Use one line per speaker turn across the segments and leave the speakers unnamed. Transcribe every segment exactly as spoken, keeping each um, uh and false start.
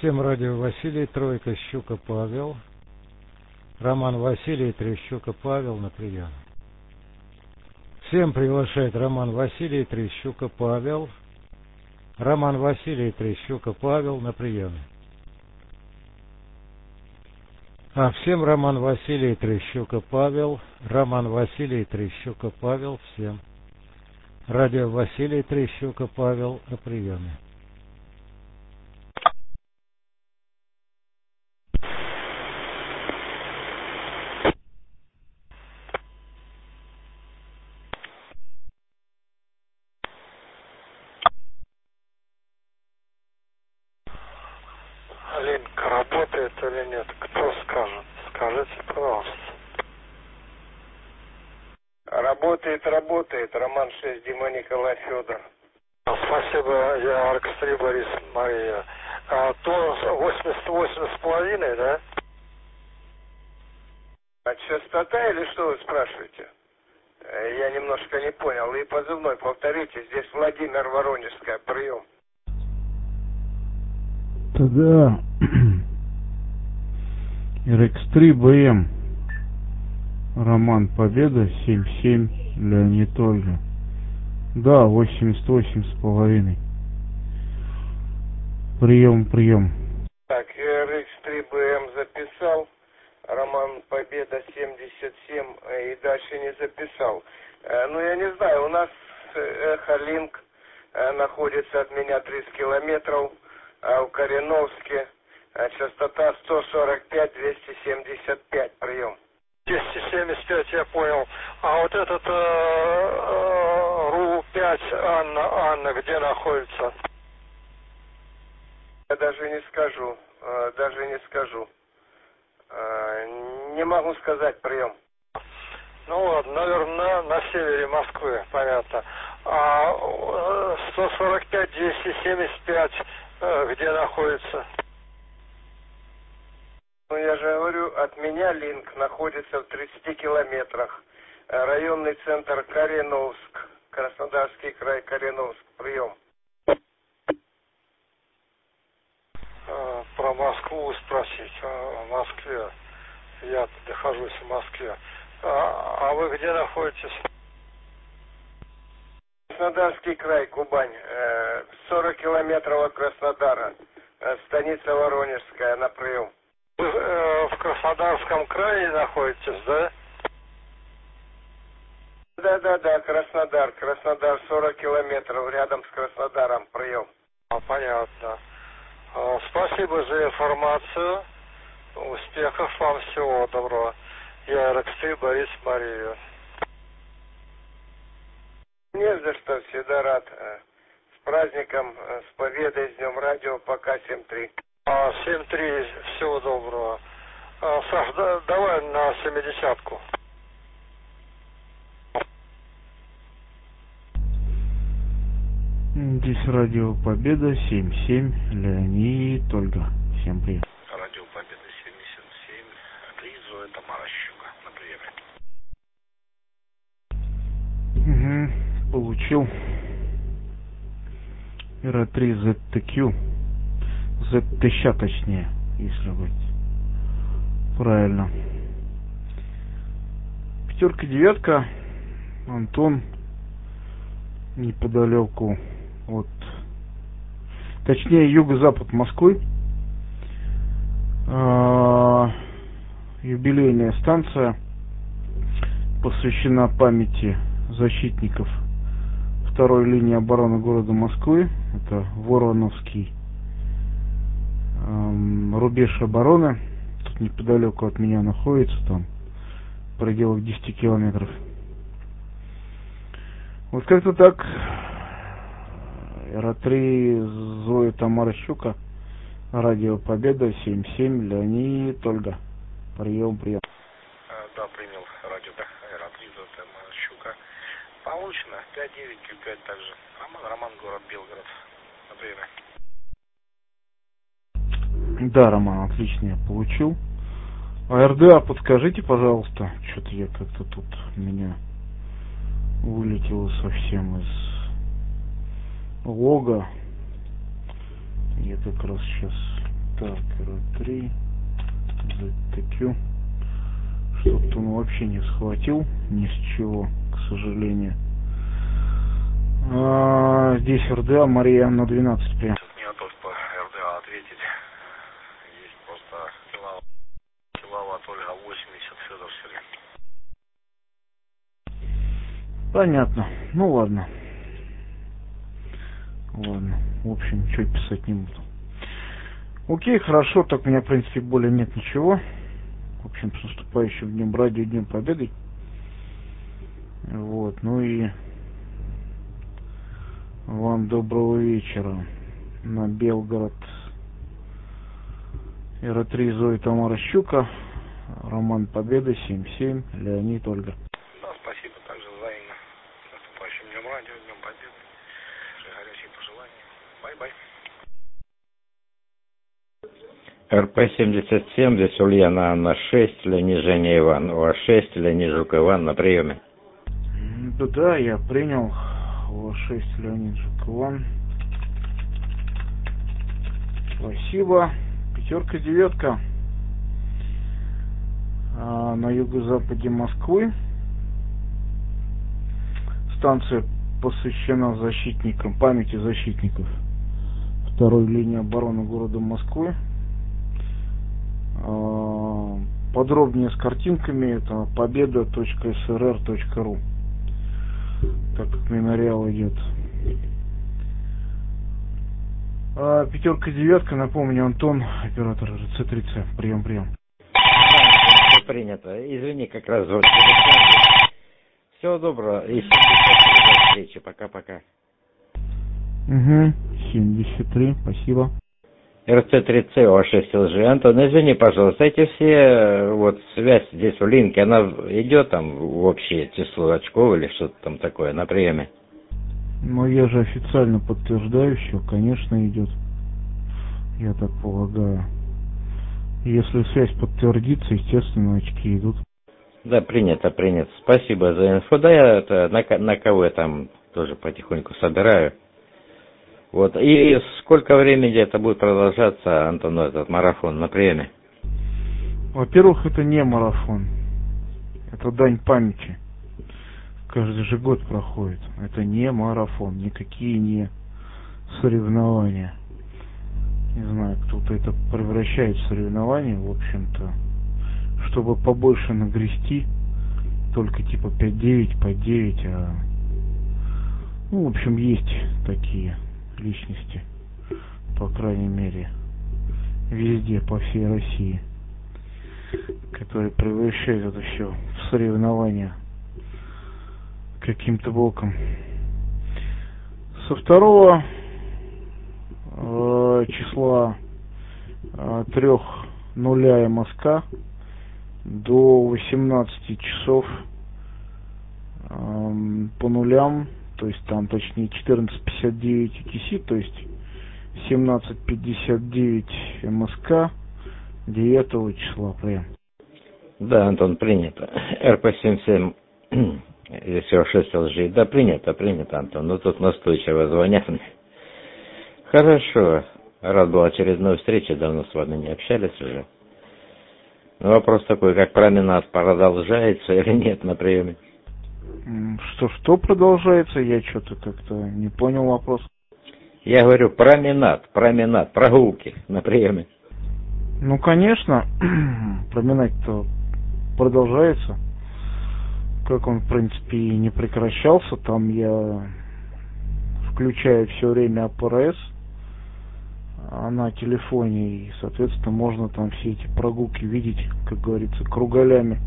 Всем радио Василий, Тройка, Щука, Павел. Роман Василий, Трещука, Павел на прием. Всем приглашает Роман Василий, Трещука, Павел. Роман Василий, Трещука, Павел на приеме. А всем Роман Василий, Трещука, Павел. Роман Василий, Трещука, Павел, всем. Радио Василий, Трещука, Павел на приеме.
Линк работает или нет? Кто скажет? Скажите, пожалуйста.
Работает, работает. Роман шесть, Дима Николай Федор.
Спасибо, я Аркстрий Борис Мария. А, то восемьдесят восемь с половиной, да?
А частота или что вы спрашиваете? Я немножко не понял. И позывной повторите. Здесь Владимир, Воронежская, прием.
Тогда эр икс три бэ эм Роман Победа семь семь Леонид Ольга. Да, восемьдесят восемь с половиной. Прием, прием.
Так, эр икс три бэ эм записал. Роман Победа семьдесят семь и дальше не записал. Ну, я не знаю, у нас Эхолинк находится от меня тридцать километров, а в Кореновске частота сто сорок пять двести семьдесят пять, прием.
двести семьдесят пять, я понял. А вот этот э, э, РУ пять Анна, Анна, где находится?
Я даже не скажу, даже не скажу. Не могу сказать, прием.
Ну ладно, наверное, на, на севере Москвы, понятно. А сто сорок пять двести семьдесят пять где находится?
Ну, я же говорю, от меня линк находится в тридцати километрах. Районный центр Кореновск, Краснодарский край, Кореновск, прием.
Про Москву спросить, в Москве. Я нахожусь в Москве. А, а вы где находитесь?
Краснодарский край, Кубань. сорок километров от Краснодара. Станица Воронежская, на прием.
Вы э, в Краснодарском крае находитесь, да?
Да, да, да, Краснодар. Краснодар сорок километров рядом с Краснодаром, прием.
А, понятно. А, спасибо за информацию. Успехов вам, всего доброго. Я эр икс три Борис Мария.
Не за что, всегда рад. С праздником, с победой, с Днем Радио, пока семь три.
А, семь три, всего доброго. А, Саш, да, давай на семидесятку.
Здесь радио Победа семь семь Леонид Ольга. Всем привет.
Радио Победа семьдесят семь. Лизу, это Тамара Щука на приеме.
Угу, получил. эр три зет ти кью. зет тысяча точнее, если быть. Правильно. Пятерка, девятка. Антон. Неподалеку от... Точнее, юго-запад Москвы. А, юбилейная станция посвящена памяти защитников второй линии обороны города Москвы. Это Вороновский эм, рубеж обороны. Тут неподалеку от меня находится, там в пределах десяти километров. Вот как-то так. эр три Зоя Тамара Щука. Радио Победа семь семь Леонид Ольга. Прием, прием.
Да, принял радио эр три Зоя Тамара Щука. Получено. пять девять пять также. Роман, Роман, город Белгород. На приеме.
Да, Роман, отлично, я получил. А эр дэ а подскажите, пожалуйста. Что-то я как-то тут меня вылетело совсем из лога. Я как раз сейчас Так, эр три, зет тэ кью. Что-то он вообще не схватил ни с чего, к сожалению. А, здесь эр дэ а, Мария на двенадцать прям.
Не готов по эр дэ а ответить. Есть просто киловатт, киловатт Ольга восемьдесят, Федор Сергей.
Понятно. Ну ладно. Ладно. В общем, ничего писать не буду. Окей, хорошо. Так у меня, в принципе, более нет ничего. В общем, с наступающим днем радио, Днем Победы. Вот. Ну и вам доброго вечера. На Белгород. эр три Зои Тамара Щука. Роман Победы, семь семь, Леонид, Ольга.
Да, спасибо, также взаимно. С наступающим днем радио, Днем Победы. Все горячие пожелания. Бай-бай.
эр пэ семьдесят семь, здесь Ульяна Анна шесть, Леонид Женя Иван. У А шесть, Леонид Жук Иван на приеме.
Да, да, я принял. У А шесть, Леонид Жук Иван. Спасибо. Пятерка, девятка. А, на юго-западе Москвы. Станция посвящена защитникам, памяти защитников второй линии обороны города Москвы. А, подробнее с картинками это победа точка эс эр эр точка ру, так как мемориал идет. А, пятерка, девятка, напомню, Антон, оператор эр цэ три цэ. Прием, прием.
Да, принято. Извини, как раз вот. Всего доброго. И семьдесят три до встречи. Пока-пока.
Угу. семьдесят три, спасибо.
эр цэ три цэ, У А шесть эл жи. Антон, извини, пожалуйста, эти все, вот, связь здесь в линке, она идет там в общее число очков или что-то там такое на приеме?
Но я же официально подтверждаю, все, конечно, идет. Я так полагаю. Если связь подтвердится, естественно, очки идут.
Да, принято, принято. Спасибо за инфо. Да, я это на, на кого я там тоже потихоньку собираю. Вот. И сколько времени это будет продолжаться, Антон, этот марафон на приеме?
Во-первых, это не марафон. Это дань памяти. Каждый же год проходит. Это не марафон. Никакие не соревнования. Не знаю, кто-то это превращает в соревнования, в общем-то. Чтобы побольше нагрести. Только типа пять девять, по девять. А... Ну, в общем, есть такие личности. По крайней мере, везде, по всей России. Которые превращают это все в соревнования каким-то боком. Со второго э, числа э, трех нуля эм эс ка до восемнадцати часов э, по нулям, то есть там точнее четырнадцать пятьдесят девять ю ти си, то есть семнадцать пятьдесят девять эм эс ка девятого числа прям.
Да, Антон, принято. эр пэ семьдесят семь, здесь У А шесть эл жи. Да, принято, принято, Антон. Ну, тут настойчиво звонят мне. Хорошо. Рад был очередной встрече, давно с вами не общались уже. Но вопрос такой, как променад продолжается или нет на приеме?
Что, что продолжается? Я что-то как-то не понял вопрос.
Я говорю, променад, променад, прогулки на приеме.
Ну, конечно, променад-то продолжается. Как он, в принципе, и не прекращался. Там я включаю все время а пэ эр эс на телефоне. И, соответственно, можно там все эти прогулки видеть, как говорится, кругалями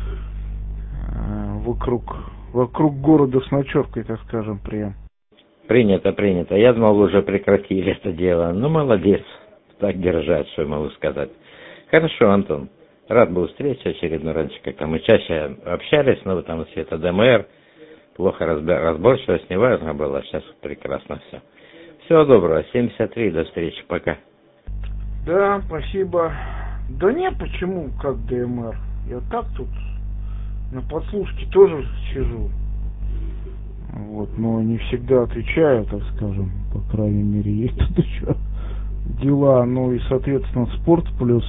вокруг, вокруг города с ночевкой, так скажем, прием.
Принято, принято. Я думал, уже прекратили это дело. Ну, молодец. Так держать, что я могу сказать. Хорошо, Антон. Рад был встрече очередной. Раньше как-то мы чаще общались, но там все это дэ эм эр. Плохо разборчивость, неважно было. Сейчас прекрасно все. Всего доброго. семьдесят три. До встречи. Пока.
Да, спасибо. Да нет, почему как дэ эм эр? Я так тут на подслушке тоже сижу. Вот, но не всегда отвечаю, так скажем. По крайней мере, есть тут еще дела, ну и, соответственно, спорт плюс.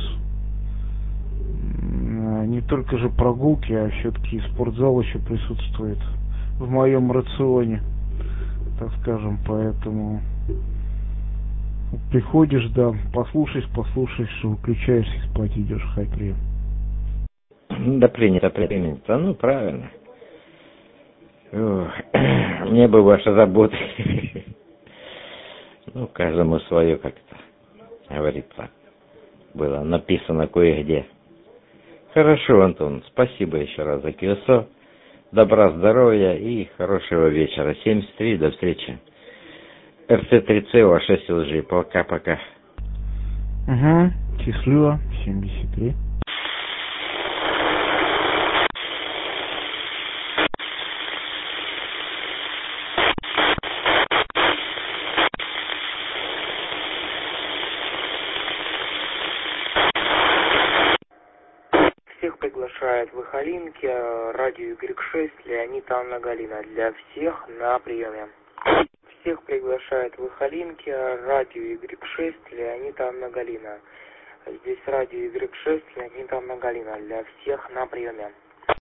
Не только же прогулки, а все-таки спортзал еще присутствует в моем рационе, так скажем, поэтому приходишь, да, послушаешь, послушаешь, выключаешься и спать идешь, хай прием.
Да принято, принято, ну правильно. Ох, мне бы ваши заботы. Ну, каждому свое как-то, говорится, было написано кое-где. Хорошо, Антон, спасибо еще раз за КСО. Добра, здоровья и хорошего вечера. семьдесят три, до встречи. эр цэ три цэ о шесть эл джи. Пока-пока.
Угу, счастливо, семьдесят три.
Всех приглашает в Ихалинке радио игрек шесть, Леонид, Анна, Галина. Для всех на приеме. Всех приглашает в Ихалинке радио игрек шесть, Леонид, Анна, Галина. Здесь радио игрек шесть, Леонид, Анна, Галина. Для всех на приеме.